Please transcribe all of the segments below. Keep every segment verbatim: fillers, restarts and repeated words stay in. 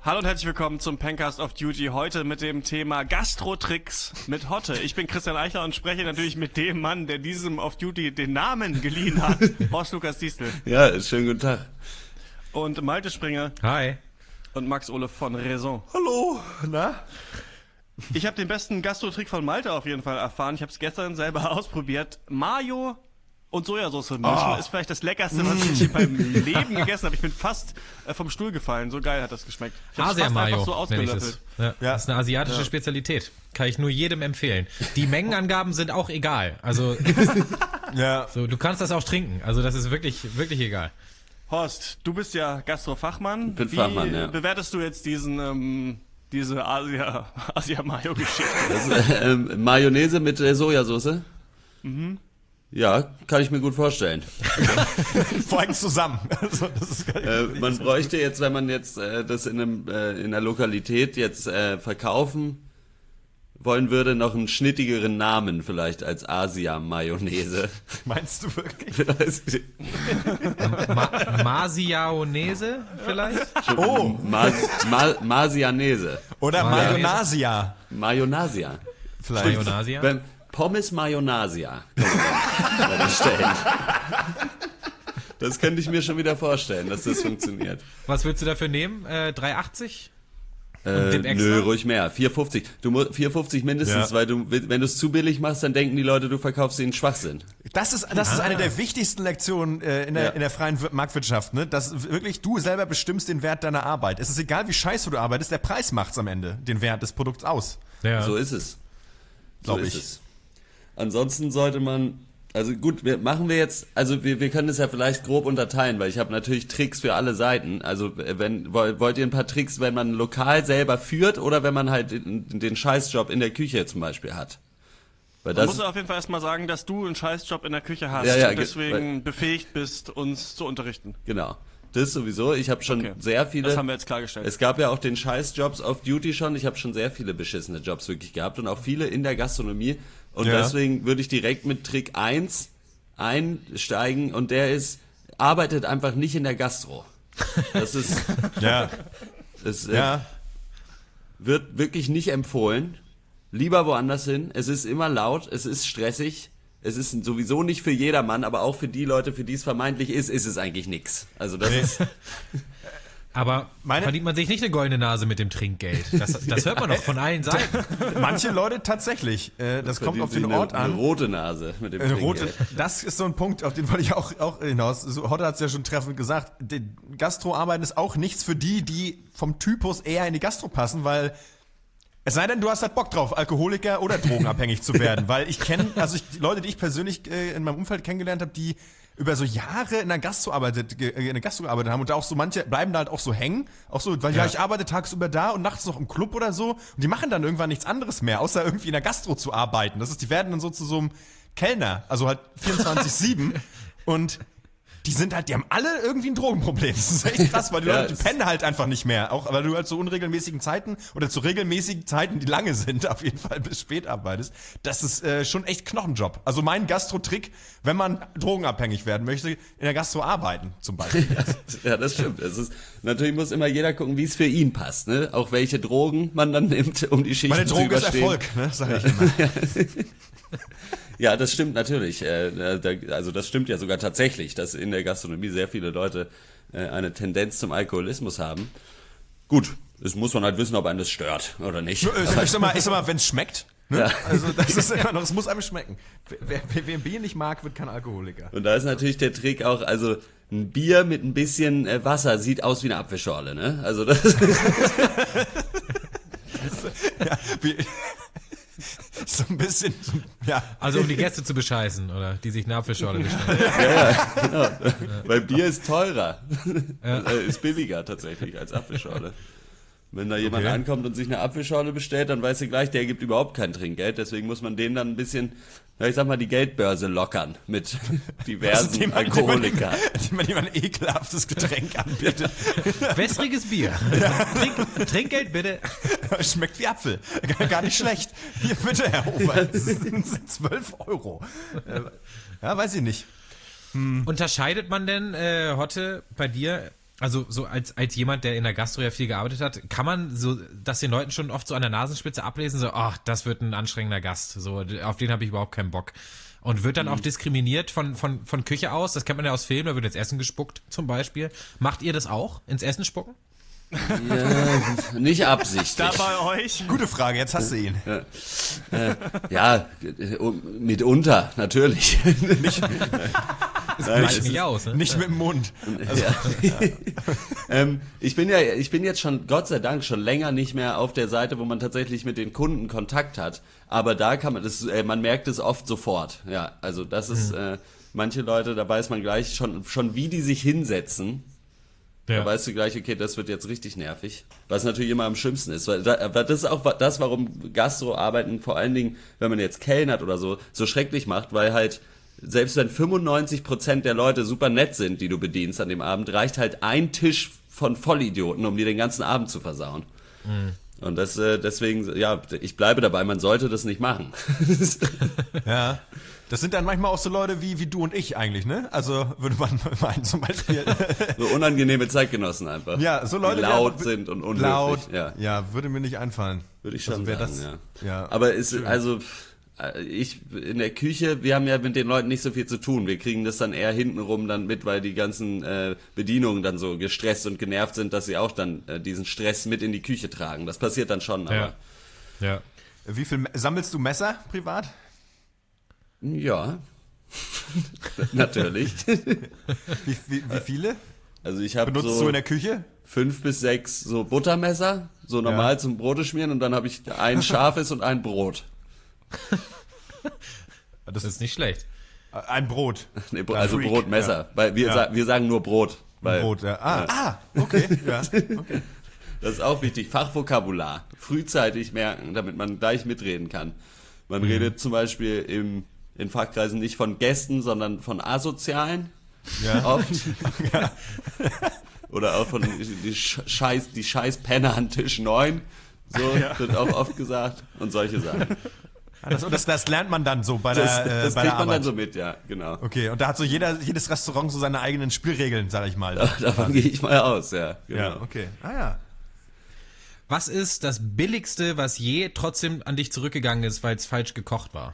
Hallo und herzlich willkommen zum Pencast of Duty. Heute mit dem Thema Gastro-Tricks mit Hotte. Ich bin Christian Eichler und spreche natürlich mit dem Mann, der diesem Of Duty den Namen geliehen hat. Horst Lukas Diestel. Ja, schönen guten Tag. Und Malte Springer. Hi. Und Max Ole von Raison. Hallo, na? Ich habe den besten Gastro-Trick von Malte auf jeden Fall erfahren. Ich habe es gestern selber ausprobiert. Mayo und Sojasauce mischen oh. ist vielleicht das Leckerste, was ich in meinem Leben gegessen habe. Ich bin fast äh, vom Stuhl gefallen. So geil hat das geschmeckt. Ich habe es fast einfach so ausgelöffelt. Ja. Ja. Das ist eine asiatische ja. Spezialität. Kann ich nur jedem empfehlen. Die Mengenangaben sind auch egal. Also ja. so, du kannst das auch trinken. Also das ist wirklich, wirklich egal. Horst, du bist ja Gastrofachmann. Ich bin Wie Fachmann, ja. bewertest du jetzt diesen... Ähm, diese Asia, Asia-Mayo-Geschichte? Äh, äh, Mayonnaise mit äh, Sojasauce? Mhm. Ja, kann ich mir gut vorstellen. Vor allem zusammen. Also, das ist gar nicht äh, man bräuchte jetzt, wenn man jetzt äh, das in, einem, äh, in einer Lokalität jetzt äh, verkaufen wollen würde, noch einen schnittigeren Namen vielleicht als Asia-Mayonnaise. Meinst du wirklich? Ma- Masiaonese vielleicht? Oh! Ma- Ma- Masianese. Oder Mayonasia. Mayonasia. Vielleicht. Mayonasia? Beim Pommes Mayonasia kann man bestellen. Das könnte ich mir schon wieder vorstellen, dass das funktioniert. Was würdest du dafür nehmen? Äh, drei achtzig? Äh, nö, ruhig mehr. vier fünfzig. Du musst vier fünfzig mindestens, ja. weil du, wenn du es zu billig machst, dann denken die Leute, du verkaufst ihnen Schwachsinn. Das ist, das ah. ist eine der wichtigsten Lektionen äh, in, der, ja. in der freien Marktwirtschaft, ne? Dass wirklich du selber bestimmst den Wert deiner Arbeit. Es ist egal, wie scheiße du arbeitest, der Preis macht's am Ende, den Wert des Produkts aus. Ja. So ist es. So Glaub ist ich. es. Ansonsten sollte man, also gut, wir machen wir jetzt, also wir, wir können das ja vielleicht grob unterteilen, weil ich habe natürlich Tricks für alle Seiten. Also wenn wollt ihr ein paar Tricks, wenn man lokal selber führt oder wenn man halt den, den Scheißjob in der Küche zum Beispiel hat? Weil das, man muss auf jeden Fall erstmal sagen, dass du einen Scheißjob in der Küche hast ja, ja, und deswegen weil, befähigt bist, uns zu unterrichten. Genau. Das sowieso. Ich habe schon okay. sehr viele... Das haben wir jetzt klargestellt. Es gab ja auch den Scheißjobs auf Duty schon. Ich habe schon sehr viele beschissene Jobs wirklich gehabt und auch viele in der Gastronomie. Und ja. deswegen würde ich direkt mit Trick eins einsteigen und der ist, arbeitet einfach nicht in der Gastro. Das ist... ja. Das äh, ja. wird wirklich nicht empfohlen. Lieber woanders hin. Es ist immer laut, es ist stressig. Es ist sowieso nicht für jedermann, aber auch für die Leute, für die es vermeintlich ist, ist es eigentlich nix. Also das nee. ist... Aber Meine verdient man sich nicht eine goldene Nase mit dem Trinkgeld. Das, das hört man doch von allen Seiten. Manche Leute tatsächlich. Äh, das, das kommt auf den eine, Ort an. Eine rote Nase mit dem eine Trinkgeld. Rote, das ist so ein Punkt, auf den wollte ich auch, auch hinaus. So, Hotte hat es ja schon treffend gesagt. Die Gastroarbeiten ist auch nichts für die, die vom Typus eher in die Gastro passen, weil... Es sei denn, du hast halt Bock drauf, Alkoholiker oder drogenabhängig zu werden, weil ich kenne, also ich, die Leute, die ich persönlich äh, in meinem Umfeld kennengelernt habe, die über so Jahre in der Gastro arbeitet, äh, in der Gastro gearbeitet haben und da auch so manche bleiben da halt auch so hängen, auch so, weil ja, ja ich arbeite tagsüber da und nachts noch im Club oder so und die machen dann irgendwann nichts anderes mehr, außer irgendwie in der Gastro zu arbeiten. Das ist, die werden dann so zu so einem Kellner, also halt vierundzwanzig sieben und die sind halt, die haben alle irgendwie ein Drogenproblem. Das ist echt krass, weil die ja, Leute, die pennen halt einfach nicht mehr. Auch weil du halt zu unregelmäßigen Zeiten oder zu regelmäßigen Zeiten, die lange sind, auf jeden Fall bis spät arbeitest. Das ist äh, schon echt Knochenjob. Also mein Gastro-Trick, wenn man drogenabhängig werden möchte, in der Gastro arbeiten zum Beispiel. Ja, das stimmt. Es ist, natürlich muss immer jeder gucken, wie es für ihn passt. Ne? Auch welche Drogen man dann nimmt, um die Schichten zu überstehen. Meine Droge ist Erfolg, ne? Sag ich immer. Ja, das stimmt natürlich. Also das stimmt ja sogar tatsächlich, dass in der Gastronomie sehr viele Leute eine Tendenz zum Alkoholismus haben. Gut, es muss man halt wissen, ob einen das stört oder nicht. Ich sag mal, ich sag mal, wenn es schmeckt. Ne? Ja. Also das ist immer noch, es muss einem schmecken. Wer, wer, wer Bier nicht mag, wird kein Alkoholiker. Und da ist natürlich der Trick auch, also ein Bier mit ein bisschen Wasser sieht aus wie eine Apfelschorle, ne? Also das ja, wie so ein bisschen, ja. Also um die Gäste zu bescheißen, oder? Die sich eine Apfelschorle bestellen. Ja, ja, genau. Ja. Weil Bier ist teurer. Ja. Ist billiger tatsächlich als Apfelschorle. Wenn da jemand okay. ankommt und sich eine Apfelschorle bestellt, dann weiß er gleich, der gibt überhaupt kein Trinkgeld. Deswegen muss man den dann ein bisschen, ja, ich sag mal, die Geldbörse lockern mit diversen also, Alkoholikern. Die man jemand ein ekelhaftes Getränk anbietet. Wässriges Bier. Ja. Trink, Trinkgeld bitte. Schmeckt wie Apfel. Gar nicht schlecht. Hier bitte, Herr Ober. Das sind zwölf Euro. Ja, weiß ich nicht. Hm. Unterscheidet man denn, äh, Hotte, bei dir also so als, als jemand, der in der Gastro ja viel gearbeitet hat, kann man so, dass den Leuten schon oft so an der Nasenspitze ablesen, so, ach, das wird ein anstrengender Gast, so, auf den habe ich überhaupt keinen Bock. Und wird dann mhm. auch diskriminiert von, von, von Küche aus, das kennt man ja aus Filmen, da wird ins Essen gespuckt zum Beispiel. Macht ihr das auch, ins Essen spucken? Ja, nicht absichtlich. Da bei euch? Gute Frage, jetzt hast du ihn. Ja, äh, ja mitunter, natürlich. Nicht, das Nein, nicht, nicht aus, ne? Nicht mit dem Mund. Also, ja. Ja. ähm, ich bin ja, ich bin jetzt schon, Gott sei Dank, schon länger nicht mehr auf der Seite, wo man tatsächlich mit den Kunden Kontakt hat. Aber da kann man das, äh, man merkt es oft sofort. Ja, also das ist, mhm. äh, manche Leute, da weiß man gleich schon, schon wie die sich hinsetzen. Ja. Da weißt du gleich, okay, das wird jetzt richtig nervig. Was natürlich immer am schlimmsten ist. Weil da, das ist auch das, warum Gastroarbeiten vor allen Dingen, wenn man jetzt kellnert oder so, so schrecklich macht, weil halt, selbst wenn fünfundneunzig Prozent der Leute super nett sind, die du bedienst an dem Abend, reicht halt ein Tisch von Vollidioten, um dir den ganzen Abend zu versauen. Mhm. Und das, äh, deswegen, ja, ich bleibe dabei, man sollte das nicht machen. Ja. Das sind dann manchmal auch so Leute wie, wie du und ich eigentlich, ne? Also würde man meinen zum Beispiel. So unangenehme Zeitgenossen einfach. Ja, so Leute, die laut die sind und unhöflich. Laut, ja. ja, würde mir nicht einfallen. Würde ich schon also sagen, das, ja. ja. Aber ist, also, ich, in der Küche, wir haben ja mit den Leuten nicht so viel zu tun. Wir kriegen das dann eher hintenrum dann mit, weil die ganzen äh, Bedienungen dann so gestresst und genervt sind, dass sie auch dann äh, diesen Stress mit in die Küche tragen. Das passiert dann schon, aber. Ja. ja. Wie viel sammelst du Messer privat? Ja, natürlich. Wie, wie, wie viele? Also ich habe Benutzt so du in der Küche? Fünf bis sechs so Buttermesser, so normal ja. zum Brote schmieren und dann habe ich ein scharfes und ein Brot. Das ist nicht schlecht. Ein Brot. Nee, also Freak. Brotmesser. Ja. Weil wir, ja. sa- wir sagen nur Brot. Weil, Brot, ja. Ah, ja. ah okay. Ja. okay. Das ist auch wichtig. Fachvokabular. Frühzeitig merken, damit man gleich mitreden kann. Man mhm. redet zum Beispiel im in Fachkreisen nicht von Gästen, sondern von Asozialen. Ja. Oft. Ja. Oder auch von die Scheiß, die Scheiß Penner an Tisch neun. So ja. wird auch oft gesagt. Und solche Sachen. Ja, das, das, das lernt man dann so bei das, der äh, Das bei kriegt der man Arbeit. dann so mit, ja, genau. Okay, und da hat so jeder, jedes Restaurant so seine eigenen Spielregeln, sag ich mal. Da, davon gehe ich mal aus, ja. Genau. Ja, okay. Ah ja. Was ist das Billigste, was je trotzdem an dich zurückgegangen ist, weil es falsch gekocht war?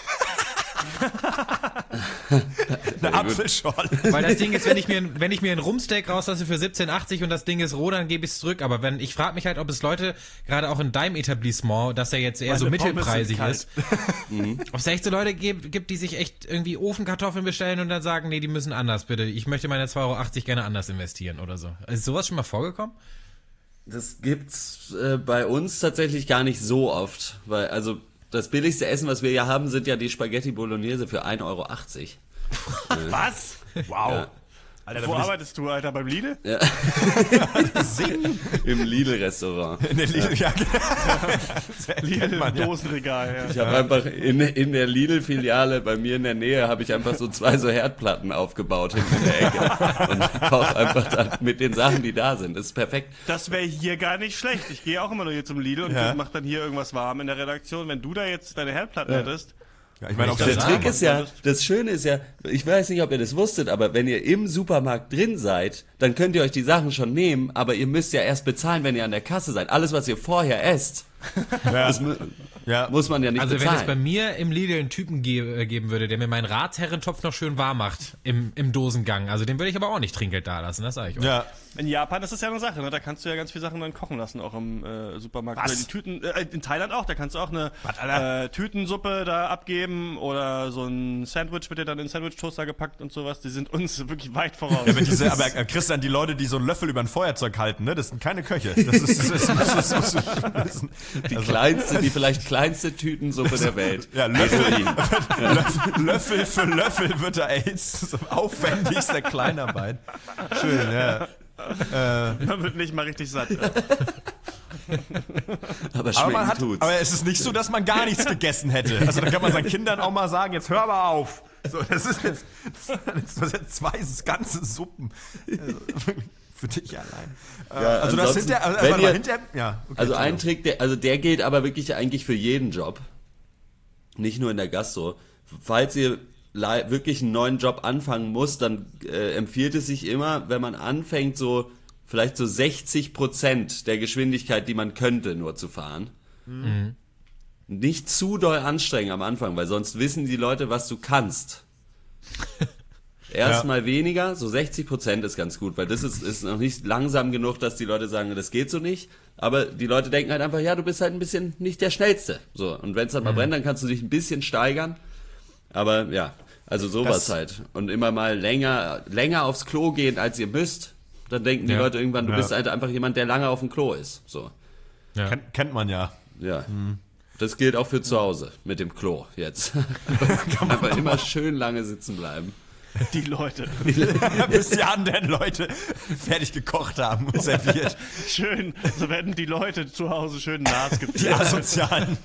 Eine Apfelschorle. Weil das Ding ist, wenn ich mir, wenn ich mir ein Rumpsteak rauslasse für siebzehn achtzig und das Ding ist roh, dann gebe ich es zurück. Aber wenn, ich frage mich halt, ob es Leute, gerade auch in deinem Etablissement, dass er jetzt eher Meine so mittelpreisig ist, mhm. ob es echt so Leute gibt, gibt, die sich echt irgendwie Ofenkartoffeln bestellen und dann sagen, nee, die müssen anders, bitte. Ich möchte meine zwei Euro achtzig gerne anders investieren oder so. Ist sowas schon mal vorgekommen? Das gibt's äh, bei uns tatsächlich gar nicht so oft, weil also das billigste Essen, was wir ja haben, sind ja die Spaghetti Bolognese für ein Euro achtzig. Was? Wow. Ja. Alter, wo arbeitest du, Alter? Beim Lidl? Ja. Im Lidl-Restaurant. In der Lidl, ja. ja. Lidl im Dosenregal, ja. Ich habe ja. einfach in, in der Lidl-Filiale bei mir in der Nähe habe ich einfach so zwei so Herdplatten aufgebaut hinten in der Ecke und koche einfach dann mit den Sachen, die da sind. Das ist perfekt. Das wäre hier gar nicht schlecht. Ich gehe auch immer nur hier zum Lidl und ja. mache dann hier irgendwas warm in der Redaktion. Wenn du da jetzt deine Herdplatten ja. hättest... Ja, ich meine, der Trick ist ja, das Schöne ist ja, ich weiß nicht, ob ihr das wusstet, aber wenn ihr im Supermarkt drin seid, dann könnt ihr euch die Sachen schon nehmen, aber ihr müsst ja erst bezahlen, wenn ihr an der Kasse seid. Alles, was ihr vorher esst, ja. das mu- ja. muss man ja nicht also bezahlen. Also wenn es bei mir im Lidl einen Typen ge- geben würde, der mir meinen Ratsherrentopf noch schön warm macht im, im Dosengang, also den würde ich aber auch nicht Trinkgeld da lassen, das sage ich euch. Ja. In Japan ist das ja eine Sache, ne? Da kannst du ja ganz viele Sachen dann kochen lassen, auch im äh, Supermarkt. Was? Oder die Tüten, äh, in Thailand auch, da kannst du auch eine äh, Tütensuppe da abgeben oder so ein Sandwich wird dir dann in den Sandwich-Toaster gepackt und sowas. Die sind uns wirklich weit voraus. Ja, aber, diese, aber Christian, die Leute, die so einen Löffel über ein Feuerzeug halten, ne, das sind keine Köche. Das ist, das ist, das ist, das ist, das ist die also, kleinste, die vielleicht kleinste Tütensuppe der Welt. Ja, Löffel, ja. Löffel, Löffel für Löffel wird da AIDS so aufwendigste Kleinarbeit. Schön, ja. Äh, man wird nicht mal richtig satt. Ja. Aber schmecken aber, hat, tut's. aber es ist nicht so, dass man gar nichts gegessen hätte. Also da kann man seinen Kindern auch mal sagen, jetzt hör mal auf. So, das ist jetzt, das ist jetzt zwei ganze Suppen. Also, für dich allein. Ja, also das hinter, also, wenn ihr, hinter, ja, okay, also ein Trick, der, also der gilt aber wirklich eigentlich für jeden Job. Nicht nur in der Gastro. Falls ihr le- wirklich einen neuen Job anfangen muss, dann äh, empfiehlt es sich immer, wenn man anfängt, so vielleicht so sechzig Prozent der Geschwindigkeit, die man könnte, nur zu fahren. Mhm. Nicht zu doll anstrengen am Anfang, weil sonst wissen die Leute, was du kannst. Erstmal ja. weniger, so sechzig Prozent ist ganz gut, weil das ist, ist noch nicht langsam genug, dass die Leute sagen, das geht so nicht. Aber die Leute denken halt einfach, ja, du bist halt ein bisschen nicht der Schnellste. So, und wenn es dann mal mhm. brennt, dann kannst du dich ein bisschen steigern. Aber ja, also sowas das, halt. Und immer mal länger, länger aufs Klo gehen, als ihr müsst. Dann denken die ja. Leute irgendwann, du ja. bist halt einfach jemand, der lange auf dem Klo ist. So. Ja. Ken, kennt man ja. Ja. Mhm. Das gilt auch für zu Hause mit dem Klo jetzt. Einfach immer schön lange sitzen bleiben. Die Leute. Bis die anderen Leute fertig gekocht haben und serviert. Schön, so werden die Leute zu Hause schön nass geführt. Die Asozialen.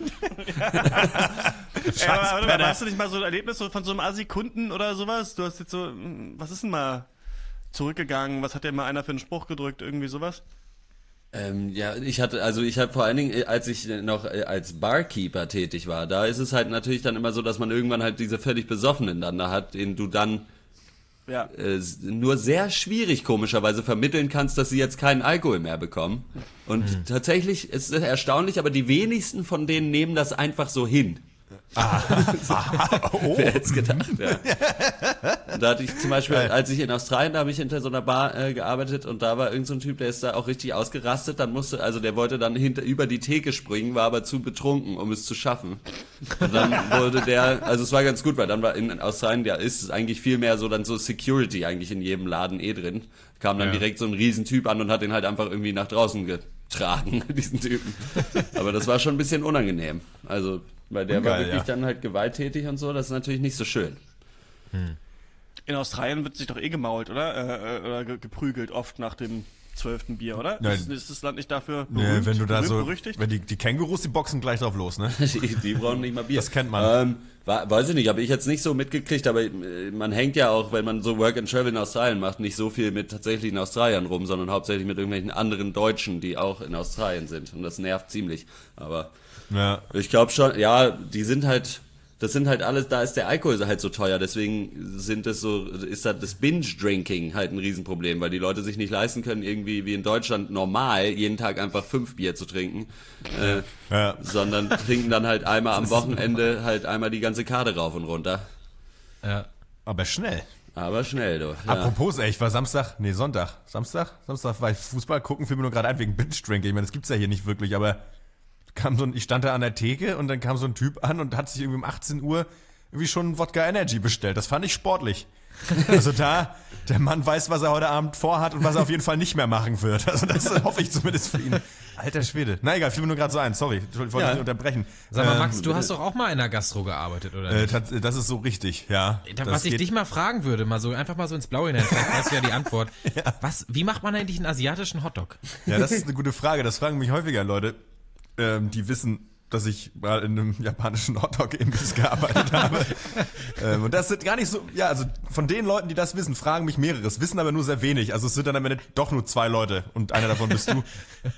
Ey, aber, aber, hast du nicht mal so ein Erlebnis von so einem Assi-Kunden oder sowas? Du hast jetzt so, was ist denn mal zurückgegangen? Was hat dir mal einer für einen Spruch gedrückt? Irgendwie sowas? Ähm, ja, ich hatte, also ich habe vor allen Dingen, als ich noch als Barkeeper tätig war, da ist es halt natürlich dann immer so, dass man irgendwann halt diese völlig Besoffenen dann da hat, denen du dann ja. äh, nur sehr schwierig komischerweise vermitteln kannst, dass sie jetzt keinen Alkohol mehr bekommen. Und mhm. tatsächlich ist es erstaunlich, aber die wenigsten von denen nehmen das einfach so hin. Ah. Oh. Wer hätte es gedacht, ja. Und da hatte ich zum Beispiel, als ich in Australien, da habe ich hinter so einer Bar äh, gearbeitet und da war irgend so ein Typ, der ist da auch richtig ausgerastet, dann musste, also der wollte dann hinter, über die Theke springen, war aber zu betrunken, um es zu schaffen. Und dann wurde der, also es war ganz gut, weil dann war in Australien, ja, ist es eigentlich viel mehr so dann so Security eigentlich in jedem Laden eh drin. Kam dann ja. direkt so ein Riesentyp an und hat den halt einfach irgendwie nach draußen getragen, diesen Typen. Aber das war schon ein bisschen unangenehm. Also, weil der Ungeil, war wirklich ja. dann halt gewalttätig und so, das ist natürlich nicht so schön. Hm. In Australien wird sich doch eh gemault, oder? Äh, oder geprügelt oft nach dem zwölften Bier, oder? Nein. Ist, ist das Land nicht dafür berühmt, nee, wenn du da berühmt, so, berüchtigt? Wenn die, die Kängurus, die boxen gleich drauf los, ne? die, die brauchen nicht mal Bier. Das kennt man. Ähm, war, weiß ich nicht, habe ich jetzt nicht so mitgekriegt, aber man hängt ja auch, wenn man so Work and Travel in Australien macht, nicht so viel mit tatsächlichen Australiern rum, sondern hauptsächlich mit irgendwelchen anderen Deutschen, die auch in Australien sind. Und das nervt ziemlich. Aber ja. ich glaube schon, ja, die sind halt, das sind halt alles, da ist der Alkohol halt so teuer, deswegen sind das so, ist halt das Binge-Drinking halt ein Riesenproblem, weil die Leute sich nicht leisten können, irgendwie wie in Deutschland normal jeden Tag einfach fünf Bier zu trinken, äh, ja. sondern trinken dann halt einmal am Wochenende halt einmal die ganze Karte rauf und runter. Ja. Aber schnell. Aber schnell, du. Ja. Apropos, ey, ich war Samstag, nee, Sonntag, Samstag, Samstag war ich Fußball gucken, fiel mir nur gerade ein wegen Binge-Drinking, ich meine, das gibt's ja hier nicht wirklich, aber kam so ein, ich stand da an der Theke und dann kam so ein Typ an und hat sich irgendwie um achtzehn Uhr irgendwie schon Wodka Energy bestellt. Das fand ich sportlich. Also da, der Mann weiß, was er heute Abend vorhat und was er auf jeden Fall nicht mehr machen wird. Also das hoffe ich zumindest für ihn. Alter Schwede. Na egal, fiel mir nur gerade so ein. Sorry, ich wollte ja. nicht unterbrechen. Sag mal, Max, ähm, du hast doch auch mal in der Gastro gearbeitet, oder äh, das, das ist so richtig, ja. Da, was ich dich mal fragen würde, mal so einfach mal so ins Blaue hinein, vielleicht weißt du ja die Antwort. ja. Was, wie macht man eigentlich einen asiatischen Hotdog? Ja, das ist eine gute Frage. Das fragen mich häufiger Leute. Ähm, die wissen, dass ich mal in einem japanischen Hotdog-Imbiss gearbeitet habe. ähm, und das sind gar nicht so, ja, also von den Leuten, die das wissen, fragen mich mehreres, wissen aber nur sehr wenig. Also es sind dann am Ende doch nur zwei Leute und einer davon bist du.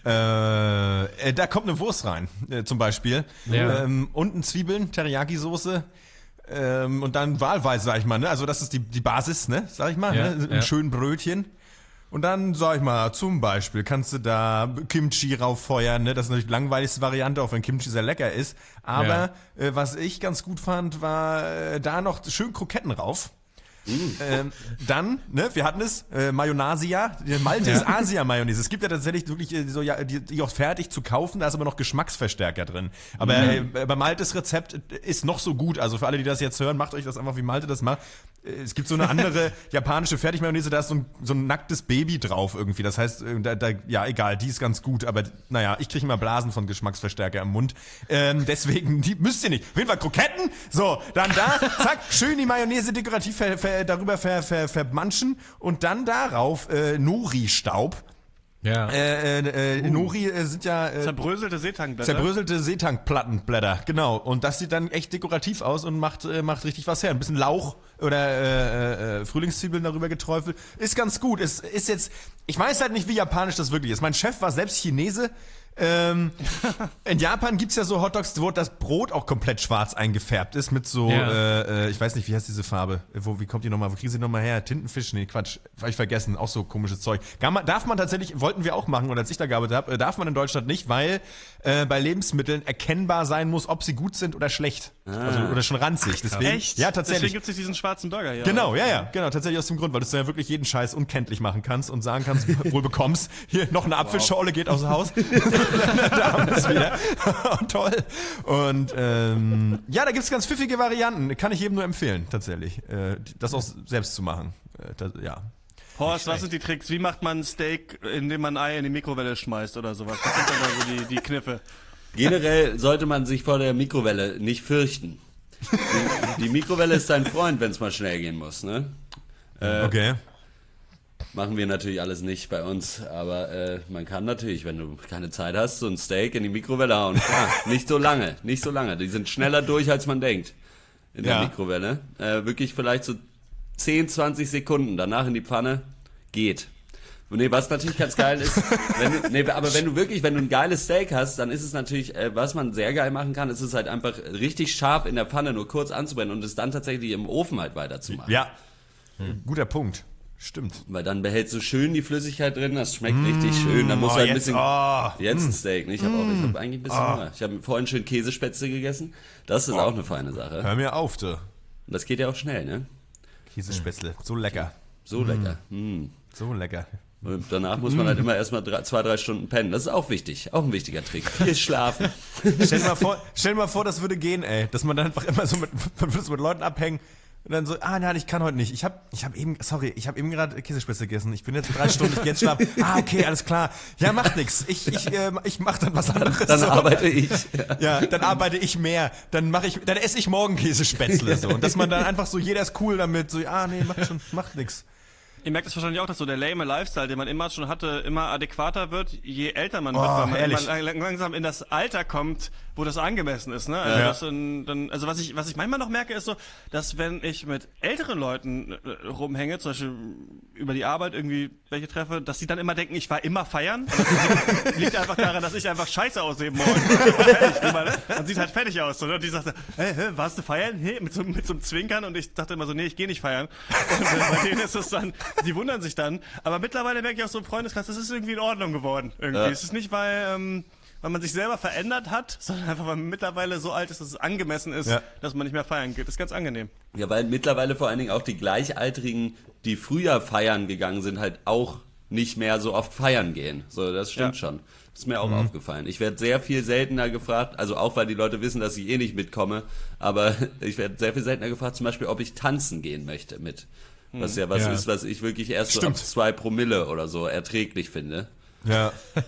äh, äh, da kommt eine Wurst rein, äh, zum Beispiel. Ja. Ähm, unten Zwiebeln, Teriyaki-Soße. Ähm, und dann wahlweise, sag ich mal, ne? Also das ist die, die Basis, ne? Sag ich mal, ja, ne? Ein ja. schönes Brötchen. Und dann, sag ich mal, zum Beispiel kannst du da Kimchi rauffeuern, ne? Das ist natürlich die langweiligste Variante, auch wenn Kimchi sehr lecker ist. Aber ja. äh, was ich ganz gut fand, war äh, da noch schön Kroketten rauf. Mm. Ähm, dann, ne, wir hatten es, äh, Mayonasia, Malte ist ja. Asia-Mayonnaise. Es gibt ja tatsächlich wirklich äh, so, ja, die, die auch fertig zu kaufen, da ist aber noch Geschmacksverstärker drin. Aber mm. äh, bei Maltes Rezept ist noch so gut, also für alle, die das jetzt hören, macht euch das einfach, wie Malte das macht. Es gibt so eine andere japanische Fertigmayonnaise, da ist so ein, so ein nacktes Baby drauf irgendwie. Das heißt, da, da, ja, egal, die ist ganz gut, aber naja, ich kriege immer Blasen von Geschmacksverstärker im Mund. Ähm, deswegen, die müsst ihr nicht. Auf jeden Fall Kroketten, so, dann da, zack, schön die Mayonnaise dekorativ ver, ver, darüber ver, ver, vermanschen und dann darauf äh, Nori-Staub. Ja. Äh, äh, äh, uh. Nori äh, sind ja äh, zerbröselte Seetankblätter. Zerbröselte Seetankplattenblätter, genau. Und das sieht dann echt dekorativ aus und macht äh, macht richtig was her. Ein bisschen Lauch oder äh, äh, Frühlingszwiebeln darüber geträufelt. Ist ganz gut. Es ist jetzt, ich weiß halt nicht, wie japanisch das wirklich ist. Mein Chef war selbst Chinese. Ähm, in Japan gibt's ja so Hotdogs, wo das Brot auch komplett schwarz eingefärbt ist mit so, Ja. äh, äh, ich weiß nicht, wie heißt diese Farbe? Wo, wie kommt die nochmal? Wo kriegen sie nochmal her? Tintenfisch? Nee, Quatsch. Hab ich vergessen. Auch so komisches Zeug. Kann man, darf man tatsächlich, wollten wir auch machen, oder als ich da gearbeitet habe, äh, darf man in Deutschland nicht, weil äh, bei Lebensmitteln erkennbar sein muss, ob sie gut sind oder schlecht. Ah. Also, oder schon ranzig. Deswegen, Echt? Ja, tatsächlich. Deswegen gibt's nicht diesen schwarzen Burger hier. Genau, ja, ja, genau, tatsächlich aus dem Grund, weil du ja wirklich jeden Scheiß unkenntlich machen kannst und sagen kannst, wohl bekommst, hier noch eine Apfelschorle geht aufs Haus. Da haben wir es wieder. Toll. Und ähm, ja, da gibt's ganz pfiffige Varianten. Kann ich jedem nur empfehlen, tatsächlich. Äh, das auch selbst zu machen. Äh, das, ja. Horst, was sind die Tricks? Wie macht man ein Steak, indem man ein Ei in die Mikrowelle schmeißt oder sowas? Was sind dann da so die, die Kniffe? Generell sollte man sich vor der Mikrowelle nicht fürchten. Die, die Mikrowelle ist dein Freund, wenn es mal schnell gehen muss, ne? Äh, Okay. Machen wir natürlich alles nicht bei uns, aber äh, man kann natürlich, wenn du keine Zeit hast, so ein Steak in die Mikrowelle hauen. Klar, nicht so lange, nicht so lange. Die sind schneller durch, als man denkt in der Ja. Mikrowelle. Äh, wirklich vielleicht so zehn, zwanzig Sekunden, danach in die Pfanne, geht. Und nee, was natürlich ganz geil ist, wenn du, nee, aber wenn du wirklich, wenn du ein geiles Steak hast, dann ist es natürlich, äh, was man sehr geil machen kann, ist es halt einfach richtig scharf in der Pfanne nur kurz anzubrennen und es dann tatsächlich im Ofen halt weiterzumachen. Ja. Guter Punkt. Stimmt. Weil dann behältst du schön die Flüssigkeit drin, das schmeckt mmh, richtig schön. Dann musst oh, du halt ein jetzt, bisschen. Oh, jetzt mm, ein Steak, ne? Ich habe mm, hab eigentlich ein bisschen oh. Hunger. Ich habe vorhin schön Käsespätzle gegessen. Das ist oh. auch eine feine Sache. Hör mir auf, du. Und das geht ja auch schnell, ne? Käsespätzle, so lecker. So mm. lecker. Mm. So lecker. Und danach muss man halt immer erstmal drei, zwei, drei Stunden pennen. Das ist auch wichtig. Auch ein wichtiger Trick. Viel schlafen. Stell dir mal vor, stell dir mal vor, das würde gehen, ey. Dass man dann einfach immer so mit, man würde so mit Leuten abhängen. Und dann so, ah nein, ich kann heute nicht. Ich habe ich hab eben, sorry, ich habe eben gerade Käsespätzle gegessen. Ich bin jetzt in drei Stunden, ich geh jetzt schlafen. Ah, okay, alles klar. Ja, macht nix. Ich, ich, äh, ich mach dann was anderes. Dann so. arbeite ich. Ja, dann arbeite ich mehr. Dann mache ich, dann esse ich morgen Käsespätzle so. Und dass man dann einfach so, jeder ist cool damit, so, ah nee, macht schon, macht nix. Ihr merkt es wahrscheinlich auch, dass so der lame Lifestyle, den man immer schon hatte, immer adäquater wird, je älter man oh, wird, weil man ehrlich. lang- langsam in das Alter kommt, wo das angemessen ist, ne? Also, Ja. das dann, dann, also was ich, was ich manchmal noch merke, ist so, dass wenn ich mit älteren Leuten äh, rumhänge, zum Beispiel über die Arbeit irgendwie welche treffe, dass die dann immer denken, ich war immer feiern. Das liegt einfach daran, dass ich einfach scheiße aussehe morgen. Fertig, immer, ne? Man sieht halt fertig aus, so, ne? Und die sagte, hä, hä, warst du feiern? Hey, mit so, mit so einem Zwinkern, und ich dachte immer so, nee, ich gehe nicht feiern. Und äh, bei denen ist es dann, die wundern sich dann. Aber mittlerweile merke ich auch so im Freundeskreis, das ist irgendwie in Ordnung geworden. Irgendwie. Ja. Es ist nicht, weil, ähm, weil man sich selber verändert hat, sondern einfach, weil man mittlerweile so alt ist, dass es angemessen ist, Ja. dass man nicht mehr feiern geht. Das ist ganz angenehm. Ja, weil mittlerweile vor allen Dingen auch die Gleichaltrigen, die früher feiern gegangen sind, halt auch nicht mehr so oft feiern gehen. So, das stimmt Ja. schon. Das ist mir auch aufgefallen. Ich werde sehr viel seltener gefragt, also auch weil die Leute wissen, dass ich eh nicht mitkomme, aber ich werde sehr viel seltener gefragt, zum Beispiel, ob ich tanzen gehen möchte mit. Was ja was Ja. ist, was ich wirklich erst so Stimmt. ab zwei Promille oder so erträglich finde. Ja.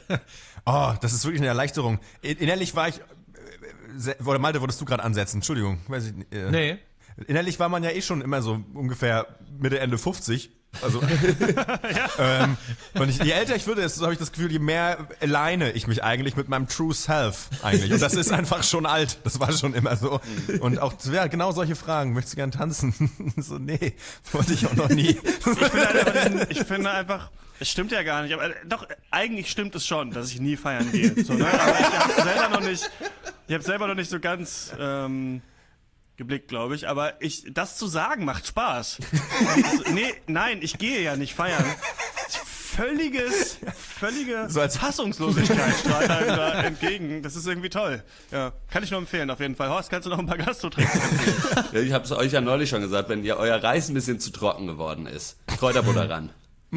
Oh, das ist wirklich eine Erleichterung. In- Innerlich war ich, äh, se- oder Malte, wolltest du gerade ansetzen? Entschuldigung. Weiß ich, nicht, äh, Nee. Innerlich war man ja eh schon immer so ungefähr Mitte, Ende fünfzig. Also, ähm, und ich, je älter ich würde, desto habe ich das Gefühl, je mehr alleine ich mich eigentlich mit meinem True Self eigentlich. Und das ist einfach schon alt. Das war schon immer so. Und auch, ja, genau solche Fragen. Möchtest du gern tanzen? So, nee, wollte ich auch noch nie. Ich finde, halt aber diesen, ich finde einfach, es stimmt ja gar nicht, aber äh, doch, eigentlich stimmt es schon, dass ich nie feiern gehe. So, ne? Aber ich habe selber noch nicht, ich habe selber noch nicht so ganz ähm, geblickt, glaube ich. Aber ich, das zu sagen macht Spaß. Nee, nein, ich gehe ja nicht feiern. Völliges, völlige So als- Fassungslosigkeit strahlt einem da entgegen. Das ist irgendwie toll. Ja, kann ich nur empfehlen, auf jeden Fall. Horst, kannst du noch ein paar Gastro-Tricks empfehlen? Ja, ich habe es euch ja neulich schon gesagt, wenn ihr euer Reis ein bisschen zu trocken geworden ist, Kräuterbutter ran.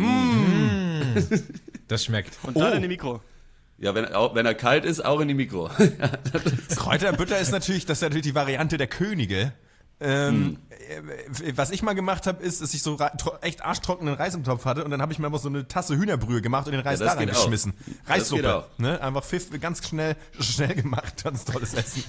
Das schmeckt. Und dann Oh. in die Mikro. Ja, wenn, auch, wenn er kalt ist, auch in die Mikro. Kräuterbutter ist natürlich, das ist natürlich die Variante der Könige. Ähm, äh, Was ich mal gemacht habe, ist, dass ich so ra- tro- echt arschtrockenen Reis im Topf hatte und dann habe ich mir einfach so eine Tasse Hühnerbrühe gemacht und den Reis Ja, das da geht reingeschmissen. auch. Das Reissuppe. geht auch. Ne? Einfach pfiff, ganz schnell, schnell gemacht, ganz tolles Essen.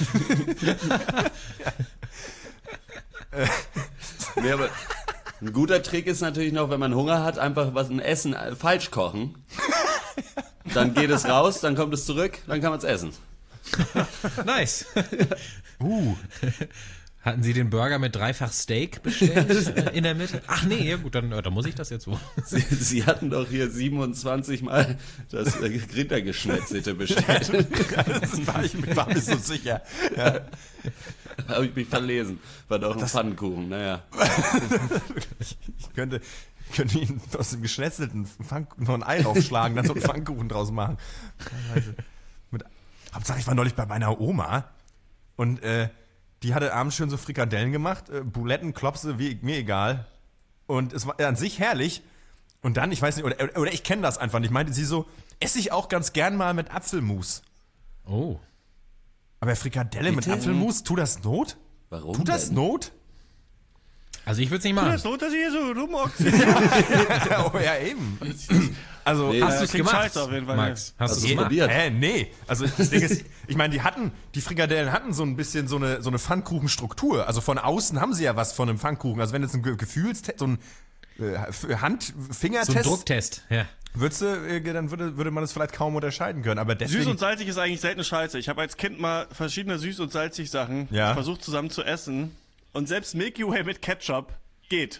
Nee, aber ein guter Trick ist natürlich noch, wenn man Hunger hat, einfach was ein Essen äh, falsch kochen. Dann geht es raus, dann kommt es zurück, dann kann man es essen. Nice. Uh. Hatten Sie den Burger mit dreifach Steak bestellt in der Mitte? Ach nee, ja gut, dann, dann muss ich das jetzt wohl. Sie, Sie hatten doch hier siebenundzwanzig Mal das äh, Rindergeschnetzelte bestellt. Das war ich war mir so sicher. Ja. Habe ich mich verlesen. War doch ein das, Pfannkuchen, naja. ich, ich könnte, könnte Ihnen aus dem geschnetzelten Pfannkuchen noch ein Ei aufschlagen, dann so einen Pfannkuchen draus machen. Mit, Hauptsache, ich war neulich bei meiner Oma und äh, die hatte abends schön so Frikadellen gemacht, äh, Buletten, Klopse, wie, mir egal. Und es war an sich herrlich. Und dann, ich weiß nicht, oder, oder ich kenne das einfach nicht, meinte sie so, esse ich auch ganz gern mal mit Apfelmus. Oh. Aber Frikadelle Bitte? mit Apfelmus, tut das Not? Warum Tut das denn? Not? Also ich würde es nicht machen. Tut das Not, dass ich hier so rumhockst? Oh ja, eben. Also, nee, hast du es gemacht, Scheiße auf jeden Fall, Max? Hast, hast du es probiert? Hä, nee. Also das Ding ist, ich meine, die hatten, die Frikadellen hatten so ein bisschen so eine, so eine Pfannkuchenstruktur. Also von außen haben sie ja was von einem Pfannkuchen. Also wenn jetzt ein Gefühlstest, so ein äh, Hand-Fingertest. So ein Drucktest, ja. Würdest du, äh, dann würde, würde man das vielleicht kaum unterscheiden können. Aber deswegen, Süß und salzig ist eigentlich selten scheiße. Ich habe als Kind mal verschiedene süß und salzig Sachen ja. versucht zusammen zu essen. Und selbst Milky Way mit Ketchup geht.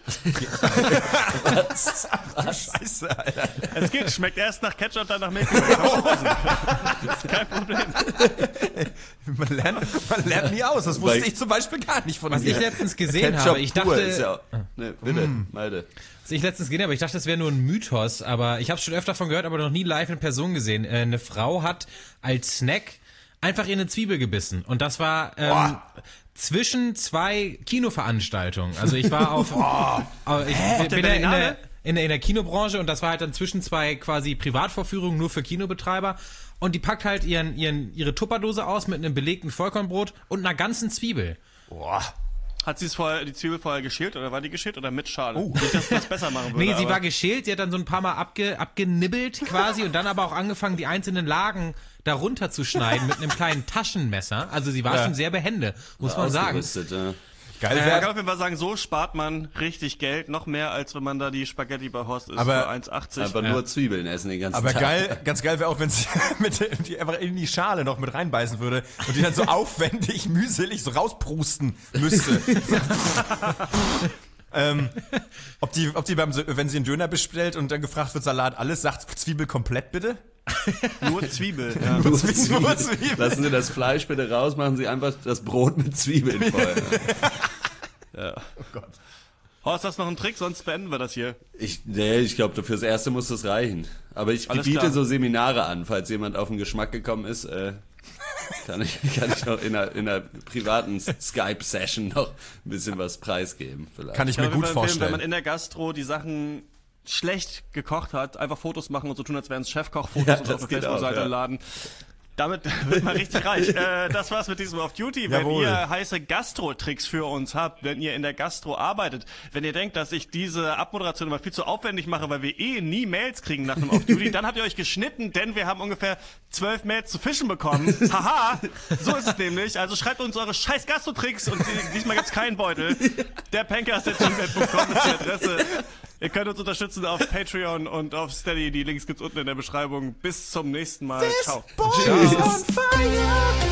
Was? Was? Scheiße, Alter. Es geht, schmeckt erst nach Ketchup, dann nach Milky Way. Das ist kein Problem. Man lernt, man lernt nie aus. Das wusste Weil, ich zum Beispiel gar nicht von Was mir. ich letztens gesehen Ketchup habe, ich dachte... Ist ja, ne, bitte, mm. Malte. Was ich letztens gesehen habe, ich dachte, das wäre nur ein Mythos, aber ich habe schon öfter davon gehört, aber noch nie live in Person gesehen. Äh, eine Frau hat als Snack einfach in eine Zwiebel gebissen. Und das war... Ähm, zwischen zwei Kinoveranstaltungen. Also ich war auf, oh. ich Hä? bin ja in der, in, der, in der Kinobranche und das war halt dann zwischen zwei quasi Privatvorführungen nur für Kinobetreiber und die packt halt ihren, ihren, ihre Tupperdose aus mit einem belegten Vollkornbrot und einer ganzen Zwiebel. Boah. Hat sie vorher, die Zwiebel vorher geschält oder war die geschält oder mit Schale? Oh. Nicht, dass das besser machen würde. Nee, sie war geschält, sie hat dann so ein paar Mal abge, abgenibbelt quasi und dann aber auch angefangen, die einzelnen Lagen darunter zu schneiden mit einem kleinen Taschenmesser. Also sie war ja. schon sehr behende, muss ja, man sagen. Ja. Geil. Äh, ich kann auf jeden Fall sagen, so spart man richtig Geld, noch mehr, als wenn man da die Spaghetti bei Horst isst aber für eins achtzig. Einfach ja. nur Zwiebeln essen den ganzen aber Tag. Aber geil, ganz geil wäre auch, wenn sie mit, die einfach in die Schale noch mit reinbeißen würde und die dann so aufwendig, mühselig so rausprusten müsste. ähm, ob die, ob die beim, wenn sie einen Döner bestellt und dann gefragt wird, Salat, alles, sagt Zwiebel komplett bitte? Nur Zwiebel. Ja. Nur Zwiebel. Nur Zwiebel. Lassen Sie das Fleisch bitte raus, machen Sie einfach das Brot mit Zwiebeln voll. Ja. Oh Gott. Horst, hast du noch einen Trick? Sonst beenden wir das hier. Ich, nee, ich glaube, fürs Erste muss das reichen. Aber ich Alles biete klar. so Seminare an, falls jemand auf den Geschmack gekommen ist. Äh, kann, ich, kann ich noch in einer, in einer privaten Skype-Session noch ein bisschen was preisgeben. Vielleicht. Kann ich mir gut vorstellen. Wenn man in der Gastro die Sachen schlecht gekocht hat, einfach Fotos machen und so tun, als wären es Chefkoch-Fotos ja, und auf der Facebook-Seite ja. laden. Damit wird man richtig reich. Äh, das war's mit diesem Off Duty. Wenn Jawohl. ihr heiße Gastro-Tricks für uns habt, wenn ihr in der Gastro arbeitet, wenn ihr denkt, dass ich diese Abmoderation immer viel zu aufwendig mache, weil wir eh nie Mails kriegen nach einem Off Duty, dann habt ihr euch geschnitten, denn wir haben ungefähr zwölf Mails zu fischen bekommen. Haha, so ist es nämlich. Also schreibt uns eure scheiß Gastro-Tricks und diesmal gibt's keinen Beutel. Der Pancast at gmail punkt com ist die Adresse. Ihr könnt uns unterstützen auf Patreon und auf Steady. Die Links gibt's unten in der Beschreibung. Bis zum nächsten Mal. Ciao. Ciao. On fire.